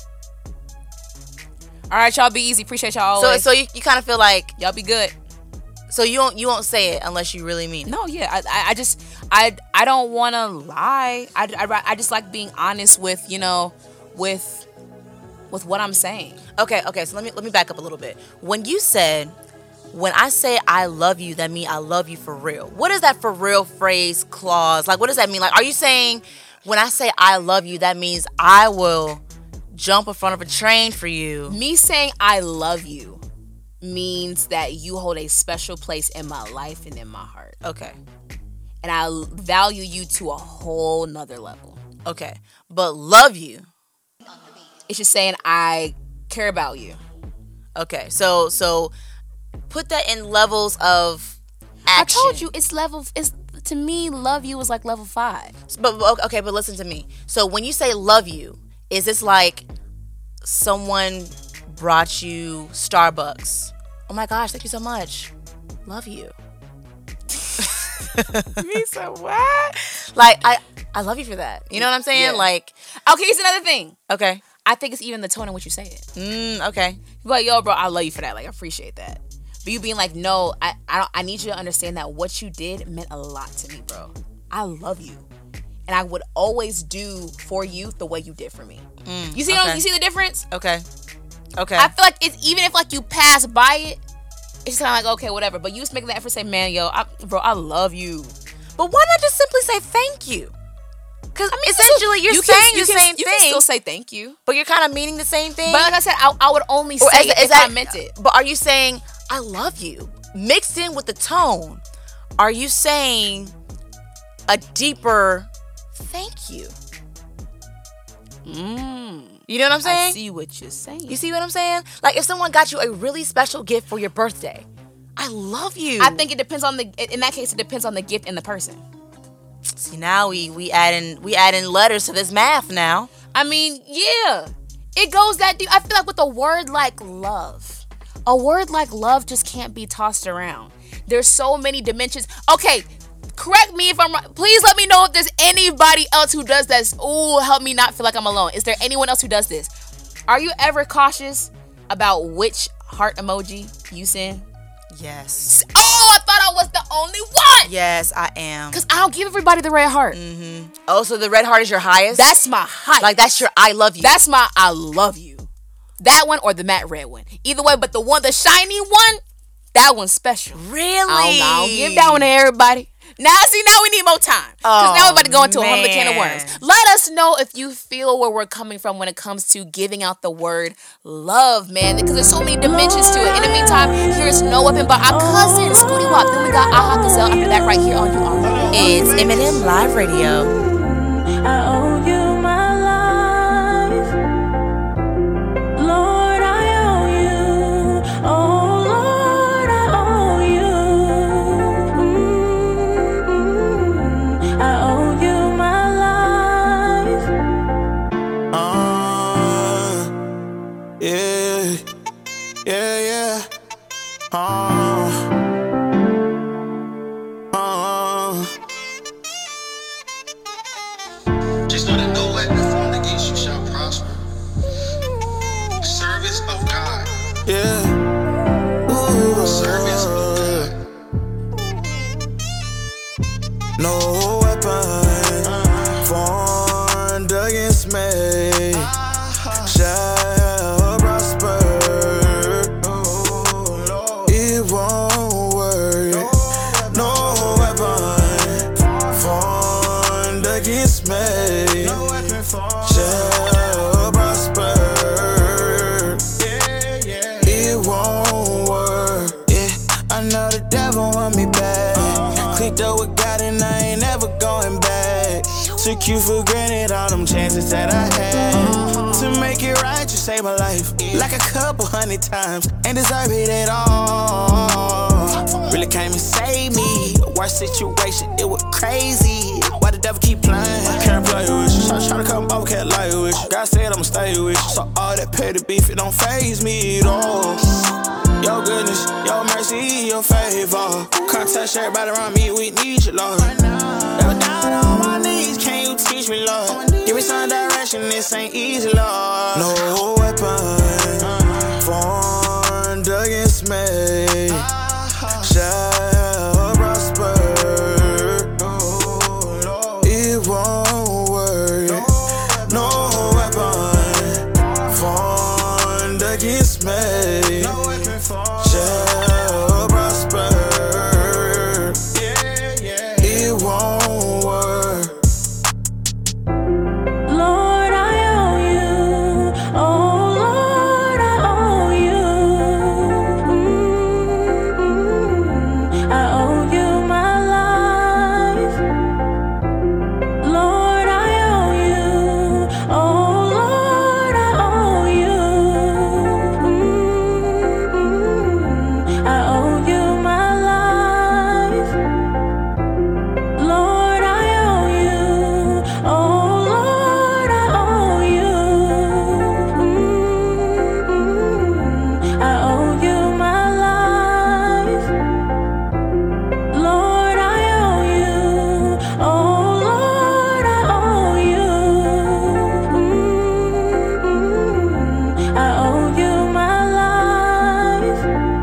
All right, y'all be easy. Appreciate y'all So always. so you, you kind of feel like y'all be good. so you won't you won't say it unless you really mean it. No, yeah, I, I, I just, I, I don't want to lie. I, I, I just like being honest with, you know, with, with what I'm saying. Okay, okay. So let me let me back up a little bit. When you said, when I say I love you, that means I love you for real. What is that for real phrase clause? Like, what does that mean? Like, are you saying when I say I love you, that means I will jump in front of a train for you? Me saying I love you means that you hold a special place in my life and in my heart. Okay, And I value you to a whole nother level. okay. But love you. It's just saying I care about you. Okay, so so put that in levels of action. I told you it's level, it's, to me, love you is like level five. But but- okay, but listen to me. So when you say love you, is this like someone brought you Starbucks? Oh my gosh, thank you so much. Love you. Me so what? Like I I love you for that. You know what I'm saying? Yeah. Like Okay, here's another thing. okay. I think it's even the tone in which you say it. Mm, okay. You're like, yo, bro, I love you for that. Like, I appreciate that. But you being like, no, I, I don't. I need you to understand that what you did meant a lot to me, bro. I love you, and I would always do for you the way you did for me. Mm, You see, okay. you see the difference? Okay. Okay. I feel like it's even if like you pass by it, it's kind of like okay, whatever. But you just making the effort to say, man, yo, I, bro, I love you. but why not just simply say thank you? Because I mean, essentially you're you saying can, you the can, same you thing, can still say thank you. but you're kind of meaning the same thing. But like I said, I, I would only Or say is- it is if that- I meant it. But are you saying I love you mixed in with the tone? Are you saying a deeper thank you? Mm, You know what I'm saying? I see what you're saying. You see what I'm saying? Like if someone got you a really special gift for your birthday, I love you. I think it depends on the. In that case, it depends on the gift and the person. See now we we add in we add in letters to this math now. I mean, yeah, it goes that deep. I feel like with a word like love, a word like love just can't be tossed around. There's so many dimensions. Okay, correct me if I'm wrong. Please let me know if there's anybody else who does this. Ooh, help me not feel like I'm alone. Is there anyone else who does this? Are you ever cautious about which heart emoji you send? Yes. Oh, I thought I was the only one. Yes, I am. Cause I don't give everybody the red heart. Oh, so the red heart is your highest? That's my height. like that's your I love you. That's my I love you. That one or the matte red one. Either way, but the one, the shiny one, that one's special. really. I don't, I don't give that one to everybody. Now, see, now we need more time. Because Oh, now we're about to go into a whole other can of man. worms. Let us know if you feel where we're coming from when it comes to giving out the word love, man. Because there's so many dimensions to it. In the meantime, here's No Weapon by our cousin, Scooty Wop. Then we got Aha Gazelle after that right here on You Already. It's Eminem Live Radio. I owe you my life. Lord, I owe you. Oh, Lord, I owe you. Mm-mm. I owe you my life. Uh, yeah, yeah, yeah. Uh, uh. Just know that no weapon formed against you shall prosper. Service of God. Yeah. Ooh, Service of God. no weapon formed against me shall prosper. It won't work. No weapon formed against me shall prosper. It won't work. Yeah, I know the devil want me back. Clicked up with God and I ain't never going back. Took you for granted all them chances that I had. To make it right, you saved my life like a couple hundred times. Ain't deserve it at all. Really came and saved me. One situation, it was crazy. Why the devil keep playing? Can't play with you. Try, try to come over, can't lie with you. God said I'ma stay with you. So all that petty beef, it don't faze me at all. Your goodness, your mercy, your favor. Can't touch everybody around me, we need you, Lord. Never down on my knees, can you teach me, Lord? Give me some direction, this ain't easy, Lord. No weapon formed against me shall prosper. It won't work. No weapon formed against me shall prosper. It won't work. Lord, I owe you. Oh, Lord, I owe you. Mm-hmm. I owe you my life. Lord, I owe you. Oh, Lord, I owe you. Mm-hmm. I owe you my life. Lord, I owe you. Oh, Lord, I owe you. Mm-hmm. I owe you my life. Lord, I owe you. Oh, Lord, I owe you. Mm-hmm. I owe you my life.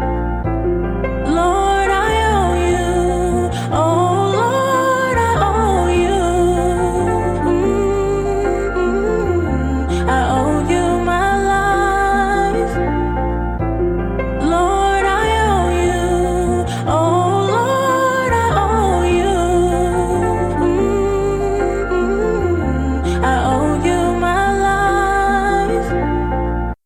Lord, I owe you. Oh, Lord, I owe you. Mm-hmm. I owe you my life. Lord, I owe you. Oh, Lord, I owe you. Mm-hmm. I owe you my life.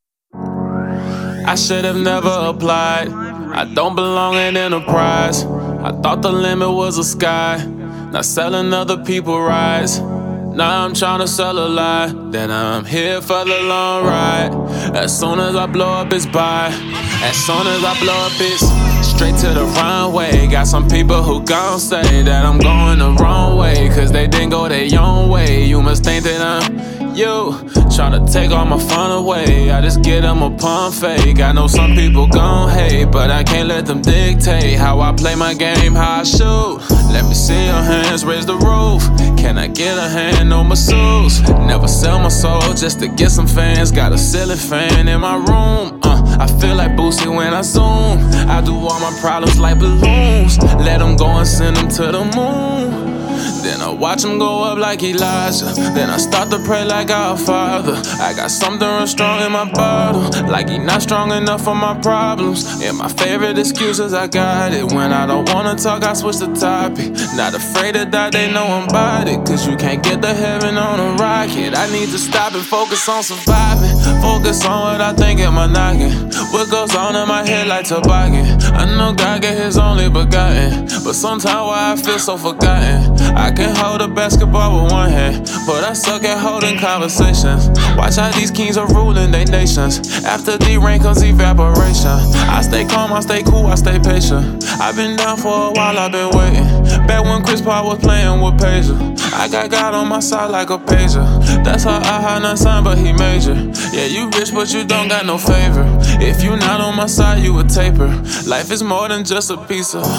I should have never applied. I don't belong in enterprise. I thought the limit was the sky. Not selling other people rides. Now I'm tryna sell a lie. Then I'm here for the long ride. As soon as I blow up, it's by. As soon as I blow up, it's straight to the runway. Got some people who gon' say that I'm going the wrong way, cause they didn't go their own way. You must think that I'm you. Tryna take all my fun away. I just get them a pump fake. I know some people gon' hate, but I can't let them dictate how I play my game, how I shoot. Let me see your hands, raise the roof. Can I get a hand on my shoes? Never sell my soul just to get some fans. Got a ceiling fan in my room. Uh, I feel like Boosie when I zoom. I do all my problems like balloons. Let them go and send them to the moon. Then I watch him go up like Elijah. Then I start to pray like our Father. I got something real strong in my bottle, like he not strong enough for my problems. And my favorite excuses, I got it. When I don't wanna talk, I switch the topic. Not afraid to die, they know I'm about it. Cause you can't get to heaven on a rocket. I need to stop and focus on surviving. Focus on what I think in my noggin. What goes on in my head like toboggan. I know God get his only begotten, but sometimes why I feel so forgotten. I can hold a basketball with one hand, but I suck at holding conversations. Watch how these kings are ruling their nations. After the rain comes evaporation. I stay calm, I stay cool, I stay patient. I've been down for a while, I've been waiting. Back when Chris Paul was playing with Pager, I got God on my side like a pager. That's how I had no son, but he major. Yeah, you rich, but you don't got no favor. If you not on my side, you a taper. Life is more than just a piece of.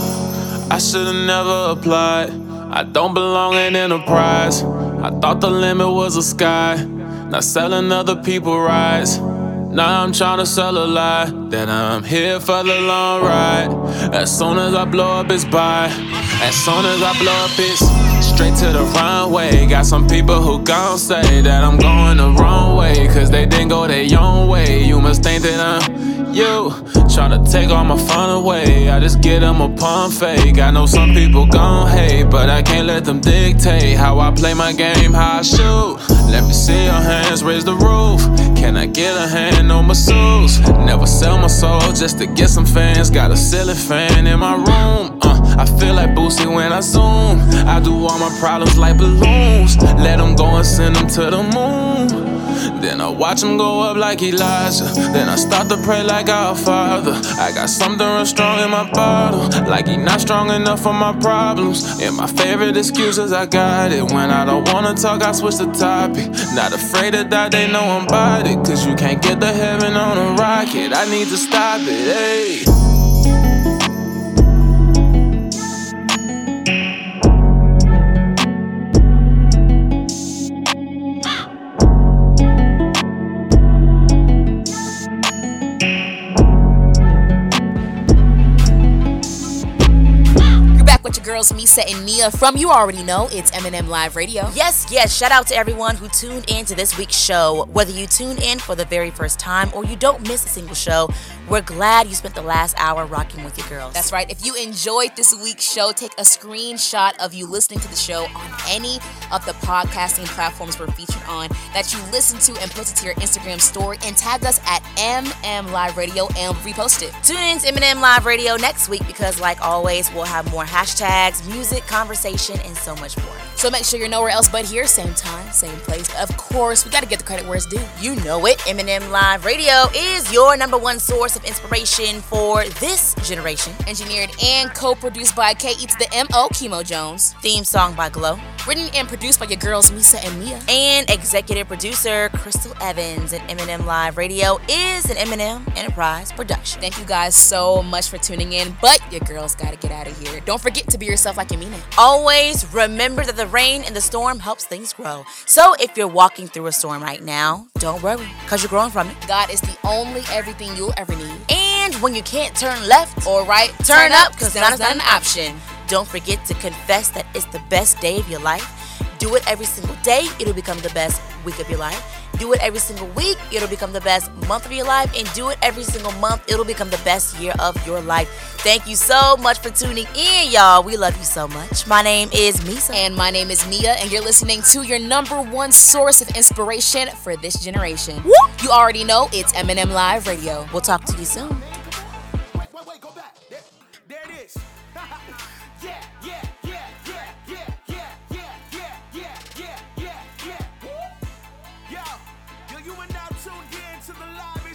I should've never applied. I don't belong in enterprise. I thought the limit was the sky. Not selling other people rides. Now I'm tryna sell a lie. Then I'm here for the long ride. As soon as I blow up, it's by. As soon as I blow up, it's straight to the runway. Got some people who gon' say that I'm going the wrong way, cause they didn't go their own way. You must think that I'm you. Tryna take all my fun away. I just get them a pump fake. I know some people gon' hate, but I can't let them dictate how I play my game, how I shoot. Let me see your hands, raise the roof. Can I get a hand on my shoes? Never sell my soul just to get some fans. Got a ceiling fan in my room. Uh, I feel like Boosie when I zoom. I do all my problems like balloons. Let them go and send them to the moon. Then I I watch him go up like Elijah. Then I start to pray like our Father. I got something real strong in my bottle, like he not strong enough for my problems. And my favorite excuse is I got it. When I don't wanna talk, I switch the topic. Not afraid to die, they know I'm about it. Cause you can't get to heaven on a rocket. I need to stop it, hey. With your girls Misa and Nia from You Already Know, it's Eminem Live Radio. Yes, yes, shout out to everyone who tuned in to this week's show. Whether you tune in for the very first time or you don't miss a single show, we're glad you spent the last hour rocking with your girls. That's right. If you enjoyed this week's show, take a screenshot of you listening to the show on any of the podcasting platforms we're featured on that you listen to and post it to your Instagram story and tag us at M M Live Radio and repost it. Tune in to Eminem Live Radio next week because, like always, we'll have more hashtags, music, conversation, and so much more. So make sure you're nowhere else but here, same time, same place. But of course, we got to get the credit where it's due. You know it. Eminem Live Radio is your number one source of inspiration for this generation. Engineered and co-produced by K E to the M O, Kimo Jones. Theme song by Glow. Written and produced by your girls Misa and Mia. And executive producer Crystal Evans. And Eminem Live Radio is an Eminem Enterprise production. Thank you guys so much for tuning in, but your girls got to get out of here. Don't forget to be yourself like you mean it. Always remember that the rain and the storm helps things grow. So if you're walking through a storm right now, don't worry, because you're growing from it. God is the only everything you'll ever need. And when you can't turn left or right, turn, turn up, because that's not an option. Don't forget to confess that it's the best day of your life. Do it every single day. It'll become the best week of your life. Do it every single week. It'll become the best month of your life. And do it every single month. It'll become the best year of your life. Thank you so much for tuning in, y'all. We love you so much. My name is Misa. And my name is Nia. And you're listening to your number one source of inspiration for this generation. Woo! You already know it's Eminem Live Radio. We'll talk to you soon. Wait, wait, wait, go back. There, there it is. yeah, yeah, yeah, yeah, yeah, yeah, yeah, yeah, yeah, yeah, yeah, yeah. Yo, yo, you are now tuned in to the live